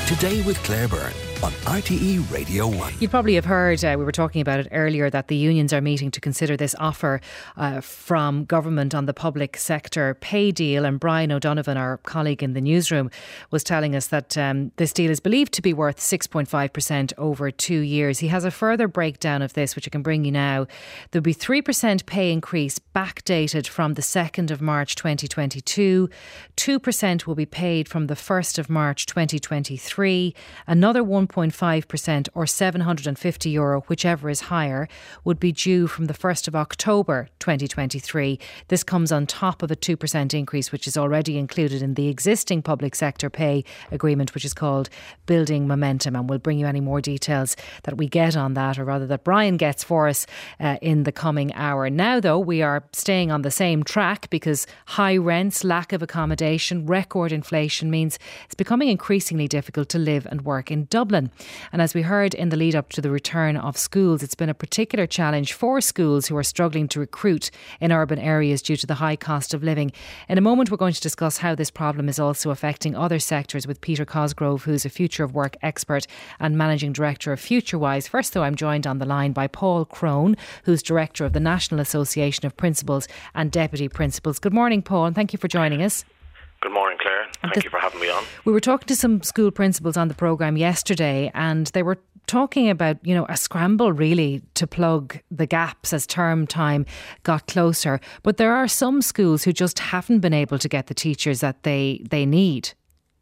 Today with Claire Byrne on RTE Radio 1. You probably have heard, we were talking about it earlier, that the unions are meeting to consider this offer from government on the public sector pay deal. And Brian O'Donovan, our colleague in the newsroom, was telling us that this deal is believed to be worth 6.5% over 2 years. He has a further breakdown of this, which I can bring you now. There'll be 3% pay increase backdated from the 2nd of March 2022. 2% will be paid from the 1st of March 2023. Another 1.5% or €750, whichever is higher, would be due from the 1st of October 2023. This comes on top of a 2% increase, which is already included in the existing public sector pay agreement, which is called Building Momentum. And we'll bring you any more details that we get on that, or rather that Brian gets for us in the coming hour. Now, though, we are staying on the same track because high rents, lack of accommodation, record inflation means it's becoming increasingly difficult to live and work in Dublin. And as we heard in the lead up to the return of schools, it's been a particular challenge for schools who are struggling to recruit in urban areas due to the high cost of living. In a moment, we're going to discuss how this problem is also affecting other sectors with Peter Cosgrove, who's a future of work expert and managing director of FutureWise. First, though, I'm joined on the line by Paul Crone, who's director of the National Association of Principals and Deputy Principals. Good morning, Paul, and thank you for joining us. Good morning, Claire. Thank you for having me on. We were talking to some school principals on the programme yesterday, and they were talking about, a scramble really to plug the gaps as term time got closer. But there are some schools who just haven't been able to get the teachers that they need.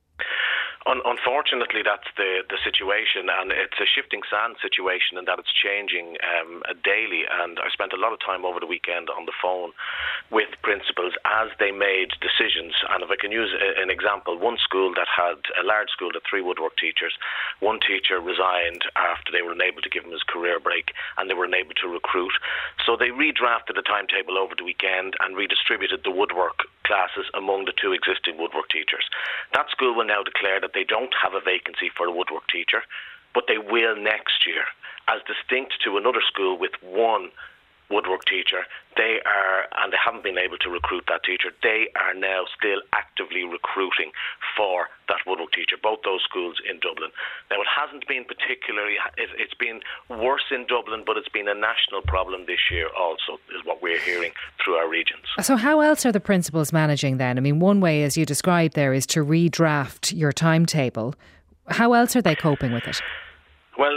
Unfortunately, that's the situation, and it's a shifting sand situation in that it's changing daily. And I spent a lot of time over the weekend on the phone with principals as they made decisions. And if I can use an example, one school that had a large school that 3 woodwork teachers, one teacher resigned after they were unable to give him his career break, and they were unable to recruit. So they redrafted the timetable over the weekend and redistributed the woodwork classes among the 2 existing woodwork teachers. That school will now declare that they don't have a vacancy for a woodwork teacher, but they will next year, as distinct to another school with 1 woodwork teacher. They haven't been able to recruit that teacher. They are now still actively recruiting for that woodwork teacher, both those schools in Dublin. Now, it hasn't been it's been worse in Dublin, but it's been a national problem this year also, is what we're hearing through our regions. So how else are the principals managing then? I mean, one way, as you described there, is to redraft your timetable. How else are they coping with it? Well,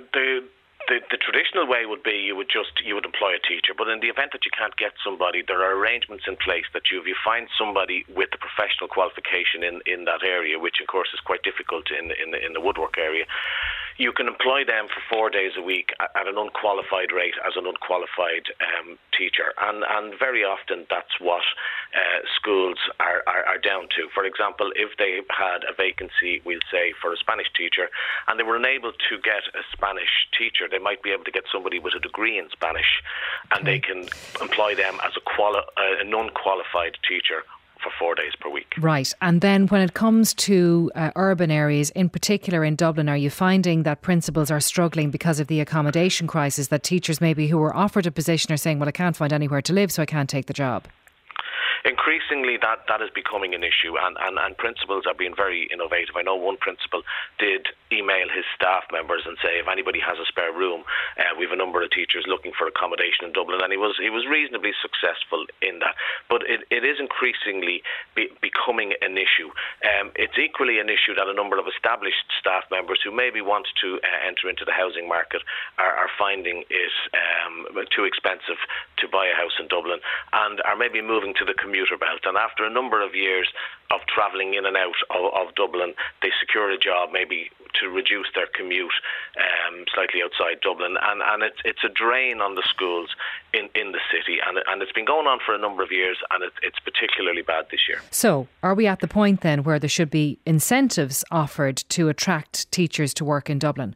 the traditional way would be you would employ a teacher, but in the event that you can't get somebody, there are arrangements in place that if you find somebody with the professional qualification in that area, which of course is quite difficult in the woodwork area, you can employ them for 4 days a week at an unqualified rate as an unqualified teacher, and very often that's what schools are down to. For example, if they had a vacancy, we'll say, for a Spanish teacher, and they were unable to get a Spanish teacher, they might be able to get somebody with a degree in Spanish, and they can employ them as a non-qualified teacher for 4 days per week. Right. And then when it comes to urban areas, in particular in Dublin, are you finding that principals are struggling because of the accommodation crisis, that teachers maybe who were offered a position are saying, well, I can't find anywhere to live, so I can't take the job? Increasingly, that is becoming an issue, and principals are being very innovative. I know one principal did email his staff members and say, if anybody has a spare room, we have a number of teachers looking for accommodation in Dublin, and he was reasonably successful in that. But it is increasingly becoming an issue. It's equally an issue that a number of established staff members who maybe want to enter into the housing market are finding it too expensive to buy a house in Dublin, and are maybe moving to the commuter belt. And after a number of years of travelling in and out of Dublin, they secure a job maybe to reduce their commute slightly outside Dublin, and it's a drain on the schools in the city, and it's been going on for a number of years, and it's particularly bad this year. So are we at the point then where there should be incentives offered to attract teachers to work in Dublin?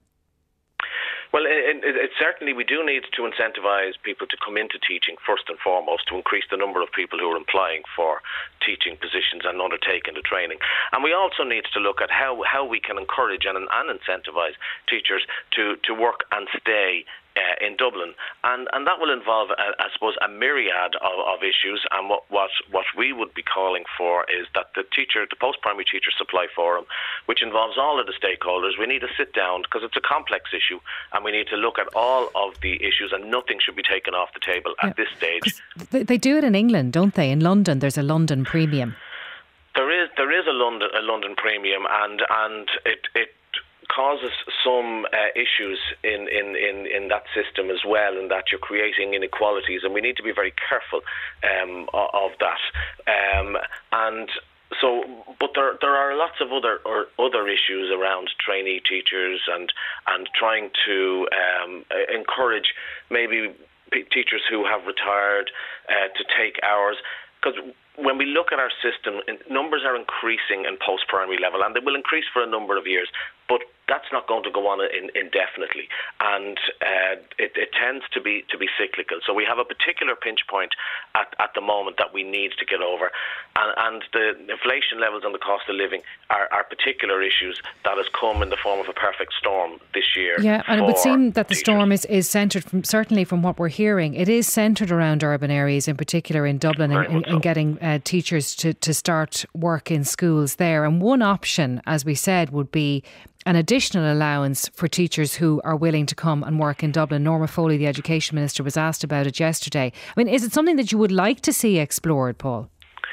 Well, certainly we do need to incentivise people to come into teaching first and foremost, to increase the number of people who are applying for teaching positions and undertaking the training. And we also need to look at how we can encourage and incentivise teachers to work and stay in Dublin, and that will involve, I suppose, a myriad of issues. And what we would be calling for is that the post-primary teacher supply forum, which involves all of the stakeholders, we need to sit down because it's a complex issue, and we need to look at all of the issues, and nothing should be taken off the table at this stage. They do it in England, don't they? In London, there's a London premium. There is a London premium, and it causes some issues in that system as well, in that you're creating inequalities, and we need to be very careful of that. And so, but there are lots of other issues around trainee teachers and trying to encourage maybe teachers who have retired to take hours, because when we look at our system, numbers are increasing in post-primary level, and they will increase for a number of years, but that's not going to go on indefinitely, and it tends to be cyclical. So we have a particular pinch point at the moment that we need to get over, and the inflation levels and the cost of living are particular issues that has come in the form of a perfect storm this year. Yeah, and it would seem that the teachers. storm is centred, certainly from what we're hearing, it is centred around urban areas, in particular in Dublin, and getting teachers to start work in schools there. And one option, as we said, would be an additional allowance for teachers who are willing to come and work in Dublin. Norma Foley, the Education Minister, was asked about it yesterday. I mean, is it something that you would like to see explored, Paul?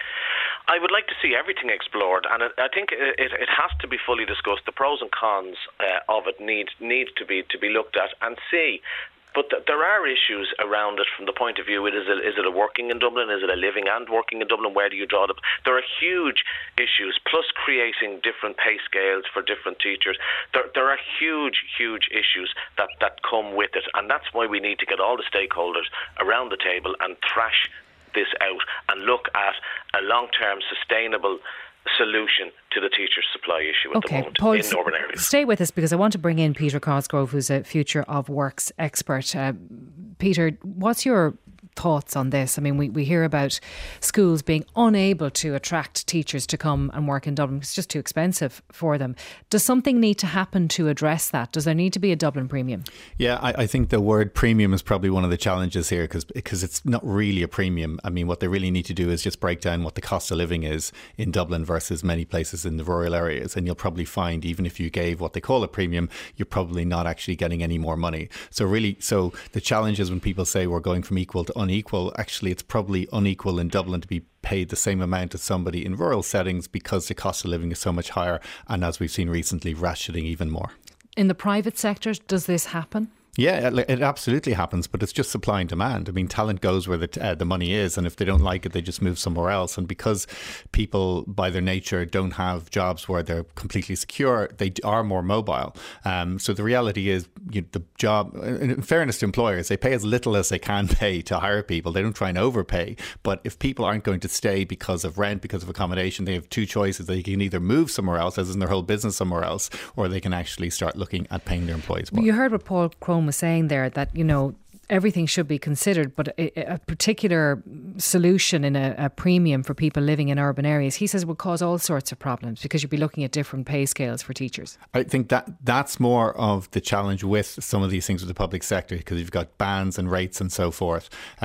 I would like to see everything explored, and I think it has to be fully discussed. The pros and cons of it need to be looked at and see. But there are issues around it from the point of view, is it a working in Dublin? Is it a living and working in Dublin? Where do you draw There are huge issues, plus creating different pay scales for different teachers. There are huge issues that come with it. And that's why we need to get all the stakeholders around the table and thrash this out and look at a long-term sustainable solution to the teacher supply issue at the moment, Paul, in urban areas. Stay with us, because I want to bring in Peter Cosgrove, who's a future of works expert. Peter, what's your thoughts on this? I mean, we hear about schools being unable to attract teachers to come and work in Dublin. It's just too expensive for them. Does something need to happen to address that? Does there need to be a Dublin premium? Yeah, I think the word premium is probably one of the challenges here, because it's not really a premium. I mean, what they really need to do is just break down what the cost of living is in Dublin versus many places in the rural areas. And you'll probably find, even if you gave what they call a premium, you're probably not actually getting any more money. So the challenge is when people say we're going from equal to unequal, actually it's probably unequal in Dublin to be paid the same amount as somebody in rural settings, because the cost of living is so much higher, and as we've seen recently, ratcheting even more. In the private sector, does this happen? Yeah, it absolutely happens, but it's just supply and demand. I mean, talent goes where the money is, and if they don't like it, they just move somewhere else. And because people, by their nature, don't have jobs where they're completely secure, they are more mobile. So the reality is, the job, in fairness to employers, they pay as little as they can pay to hire people. They don't try and overpay. But if people aren't going to stay because of rent, because of accommodation, they have two choices. They can either move somewhere else, as in their whole business somewhere else, or they can actually start looking at paying their employees more. You heard what Paul Crone was saying there, that, everything should be considered, but a particular solution in a premium for people living in urban areas, he says, will cause all sorts of problems, because you'd be looking at different pay scales for teachers. I think that's more of the challenge with some of these things with the public sector, because you've got bans and rates and so forth.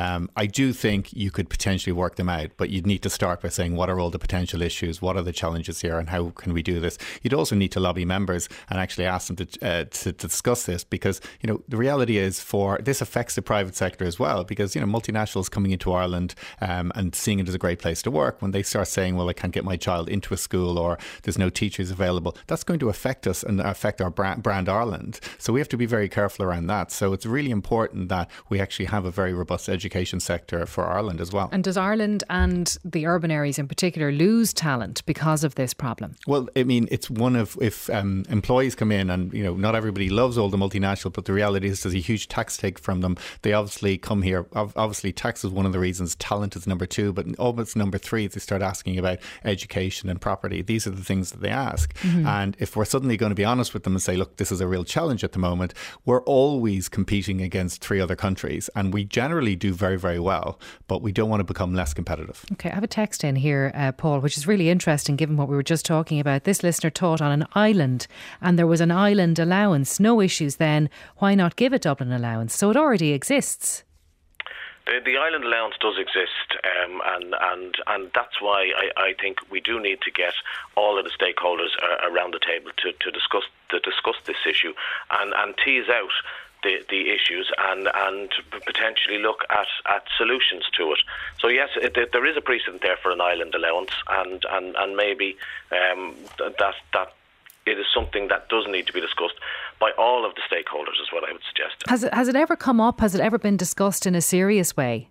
I do think you could potentially work them out, but you'd need to start by saying, what are all the potential issues? What are the challenges here, and how can we do this? You'd also need to lobby members and actually ask them to discuss this, because the reality is, this affects the private sector as well, because multinationals coming into Ireland and seeing it as a great place to work, when they start saying, well, I can't get my child into a school, or there's no teachers available, that's going to affect us and affect our brand Ireland. So we have to be very careful around that. So it's really important that we actually have a very robust education sector for Ireland as well. And does Ireland and the urban areas in particular lose talent because of this problem? Well, I mean, it's one of, if employees come in, and not everybody loves all the multinational, but the reality is there's a huge tax take from them They obviously come here. Obviously, tax is one of the reasons. Talent is number 2, but almost number 3 is they start asking about education and property. These are the things that they ask. And if we're suddenly going to be honest with them and say, look, this is a real challenge at the moment, we're always competing against 3 other countries, and we generally do very, very well, but we don't want to become less competitive. Okay, I have a text in here, Paul, which is really interesting given what we were just talking about. This listener taught on an island and there was an island allowance. No issues then. Why not give a Dublin allowance? So it already exists. The island allowance does exist, and that's why I think we do need to get all of the stakeholders around the table to discuss this issue and tease out the issues and potentially look at solutions to it. So yes, there is a precedent there for an island allowance, and maybe that it is something that does need to be discussed by all of the stakeholders, is what I would suggest. Has it ever come up? Has it ever been discussed in a serious way?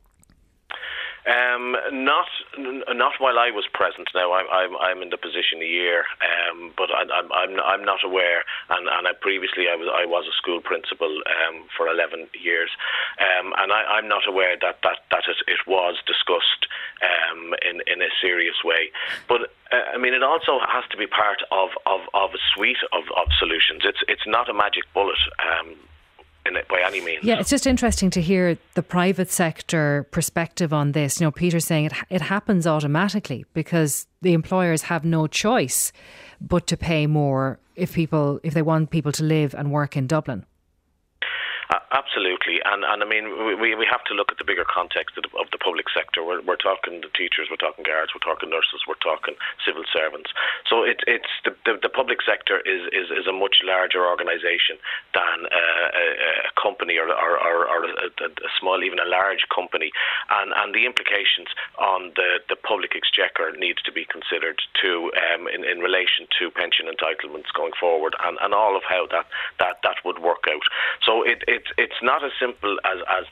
Not while I was present. Now I'm in the position a year, but I'm not aware. And previously I was a school principal for 11 years, and I'm not aware that it was discussed in a serious way. But I mean, it also has to be part of a suite of solutions. It's not a magic bullet. In it by any means. Yeah, it's just interesting to hear the private sector perspective on this. You know, Peter's saying it happens automatically because the employers have no choice but to pay more if they want people to live and work in Dublin. Absolutely, and I mean we have to look at the bigger context of the public sector. We're talking the teachers, we're talking guards, we're talking nurses, we're talking civil servants. So it's the public sector is a much larger organisation than a company or a small, even a large company, and the implications on the public exchequer needs to be considered too in relation to pension entitlements going forward, and all of how that would work out. So it's not as simple as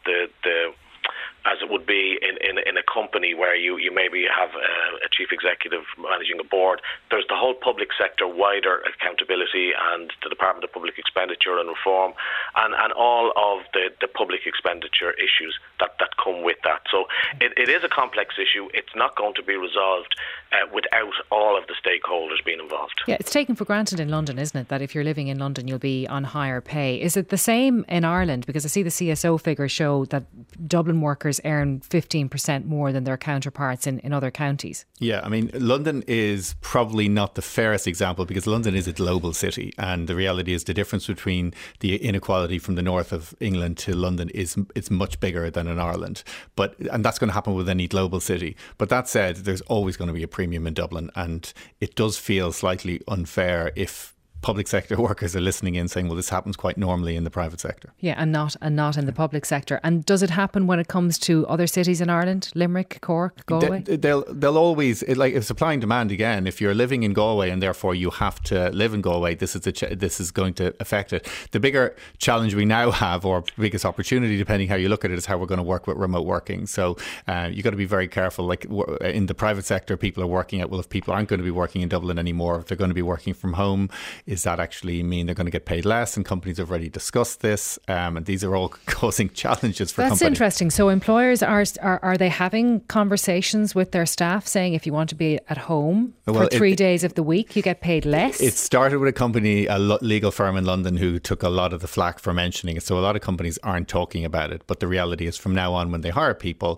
it would be in a company where you maybe have a chief executive managing a board. There's the whole public sector wider accountability and the Department of Public Expenditure and Reform and all of the public expenditure issues that come with that. So it is a complex issue. It's not going to be resolved without all of the stakeholders being involved. Yeah, it's taken for granted in London, isn't it, that if you're living in London you'll be on higher pay. Is it the same in Ireland? Because I see the CSO figures show that Dublin workers earn 15% more than their counterparts in other counties. Yeah, I mean, London is probably not the fairest example because London is a global city, and the reality is the difference between the inequality from the north of England to London it's much bigger than in Ireland. And that's going to happen with any global city. But that said, there's always going to be a premium in Dublin, and it does feel slightly unfair if public sector workers are listening in saying, well, this happens quite normally in the private sector. Yeah, and not in the public sector. And does it happen when it comes to other cities in Ireland? Limerick, Cork, Galway? They'll always, like supply and demand again. If you're living in Galway and therefore you have to live in Galway, this is going to affect it. The bigger challenge we now have, or biggest opportunity, depending how you look at it, is how we're going to work with remote working. So you've got to be very careful. Like in the private sector, people are working out, well, if people aren't going to be working in Dublin anymore, if they're going to be working from home, is that actually mean they're going to get paid less? And companies have already discussed this, and these are all causing challenges for companies. That's interesting. So employers are they having conversations with their staff saying if you want to be at home for 3 days of the week, you get paid less? It started with a company, a legal firm in London, who took a lot of the flack for mentioning it. So a lot of companies aren't talking about it. But the reality is, from now on, when they hire people,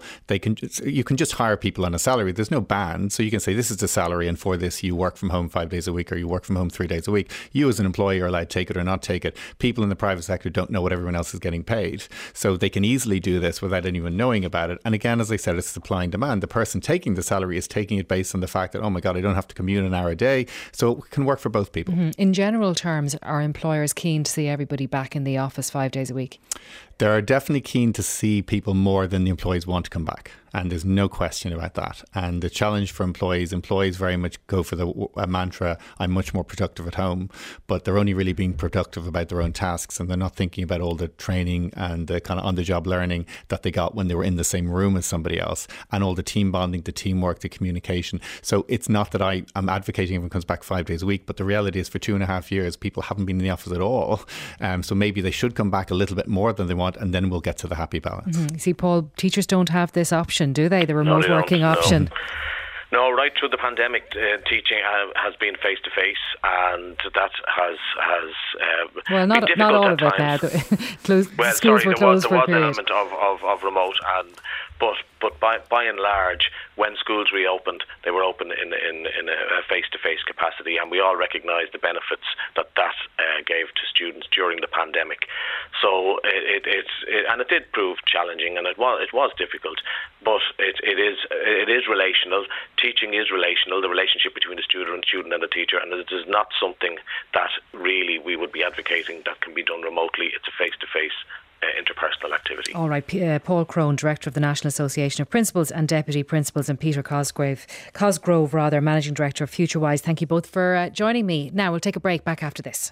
you can just hire people on a salary. There's no ban. So you can say this is the salary, and for this you work from home 5 days a week, or you work from home 3 days a week. You as an employee are allowed to take it or not take it. People in the private sector don't know what everyone else is getting paid. So they can easily do this without anyone knowing about it. And again, as I said, it's supply and demand. The person taking the salary is taking it based on the fact that, oh my God, I don't have to commute an hour a day. So it can work for both people. Mm-hmm. In general terms, are employers keen to see everybody back in the office 5 days a week? They're definitely keen to see people more than the employees want to come back. And there's no question about that. And the challenge for employees very much go for the mantra, I'm much more productive at home, but they're only really being productive about their own tasks, and they're not thinking about all the training and the kind of on-the-job learning that they got when they were in the same room as somebody else, and all the team bonding, the teamwork, the communication. So it's not that I'm advocating everyone comes back 5 days a week, but the reality is for 2.5 years, people haven't been in the office at all. So maybe they should come back a little bit more than they want want, and then we'll get to the happy balance. You see, Paul, teachers don't have this option, do they? The remote working option. No, right through the pandemic, teaching has been face to face, and that has well, not been all of it now. Well, schools were closed for a there period. was an element of remote, but by and large, when schools reopened, they were open in a face-to-face capacity, and we all recognise the benefits that gave to students during the pandemic. So it did prove challenging, and it was difficult, but it is relational. Teaching is relational, the relationship between the student and the teacher, and it is not something that really we would be advocating that can be done remotely. It's a face-to-face interpersonal activity. All right, Paul Crone, Director of the National Association of Principals and Deputy Principals, and Peter Cosgrove, Managing Director of FutureWise. Thank you both for joining me. Now we'll take a break. Back after this.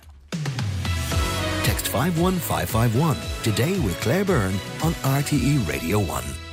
Text 51551 today with Claire Byrne on RTE Radio 1.